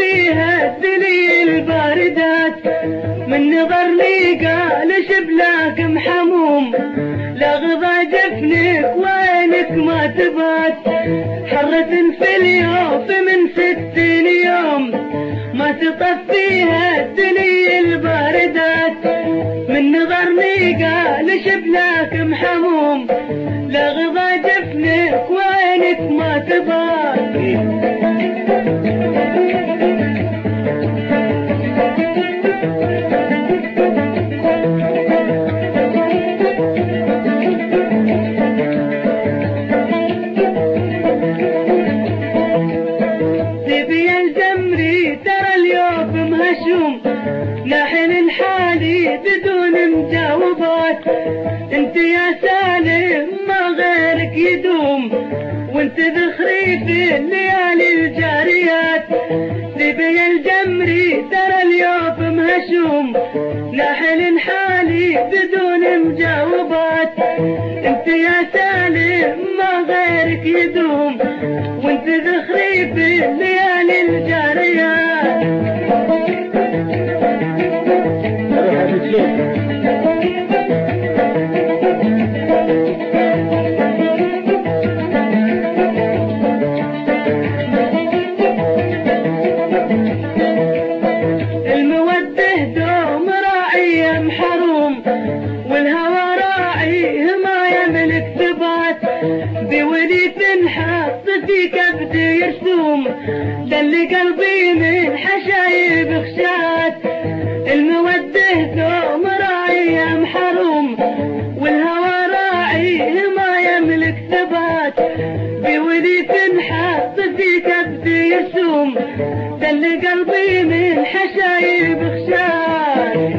فيها الدنيا الباردات، من نظرني قال شبلاك محموم، لا غضا جفنك وينك ما تبات، حرة في اليوم من 60 يوم ما تطفيها الدنيا الباردات، من نظرني قال شبلاك محموم، لا غضا جفنك وينك ما تبات. نحن حالي بدون مجاوبات، انت يا سالم ما غيرك يدوم، وانت ذخري في الليالي الجاريات، لبي الجمري ترى اليوم مهشوم، نحن حالي بدون مجاوبات، انت يا سالم ما غيرك يدوم، وانت ذخري في الليالي الجاريات. المودة دوم راعي محروم، والهوى راعي ما يملك ثبات، بولي تنحط في كبد يرسوم، دل قلبي من حشايب خشات، المودة دوم راعي محروم، والهوى راعي ما يملك ثبات، بولي تنحط في كبد يرسوم، دل قلبي من حشايب خشات.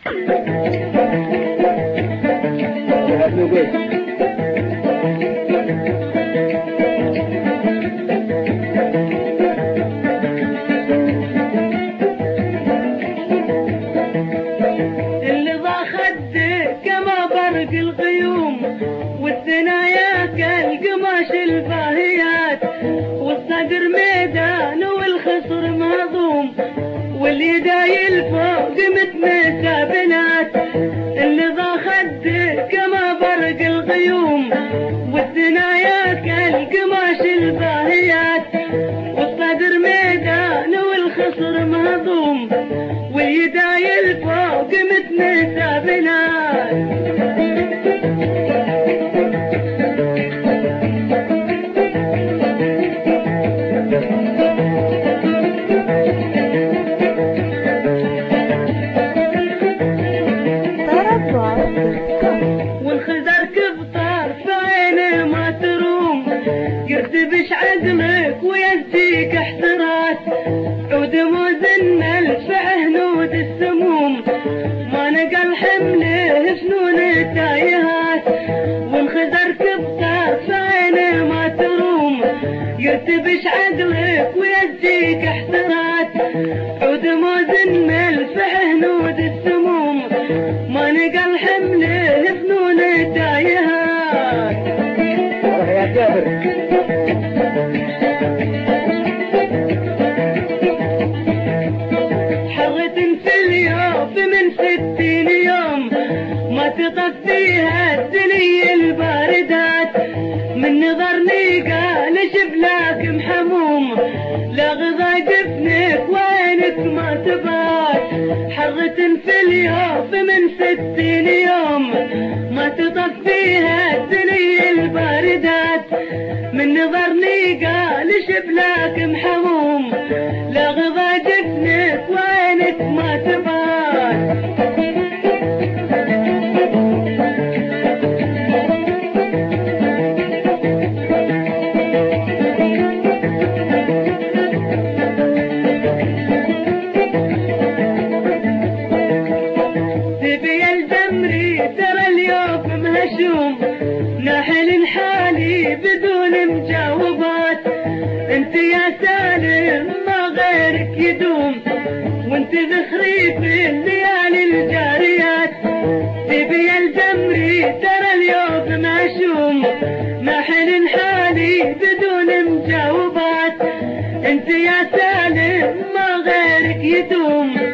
اللي ضاع خدك كما برق الغيوم، والثنايا كالقماش الباهيات، والصدر ميدان والخصر مهضوم، واليداي الفوق متمسى بنات، اللي ضاع خدك كما برق الغيوم، والثنايا كالقماش الباهيات، والصدر ميدان والخصر مهضوم، واليداي الفوق متمسى بنات. والخزر كبطار في عينه ما تروم، يرتبش عزمك ويزيك احتراس، عود مزنل في هنود السموم، ما نقل حمله فنون التايهات، والخزر كبطار في عينه ما تروم، يرتبش عقلك ويزيك احتراس، عود مزنل في هنود السموم، ما نقل حمله فنون التايهات. يا جابر حرة في اليوم من 60 يوم ما تطفيها الدنيا الباردات، من نظرني قال شبلاك محموم، لا غضا جفنك وينك ما تبات، حرة في اليوم من 60 يوم ما تطفيها الدنيا الباردات، من نظرني قال شبلاك محموم، لا غضا جفنك وينك ما تبات. تبي الجمري ترى اليوم مهشوم، نحن حالي بدون مجاوبات، انت يا سالم ما غيرك يدوم، وانت ذخري في الليالي الجاريات، تبي الجمري ترى اليوم مهشوم، نحن حالي بدون مجاوبات، انت يا سالم ما غيرك يدوم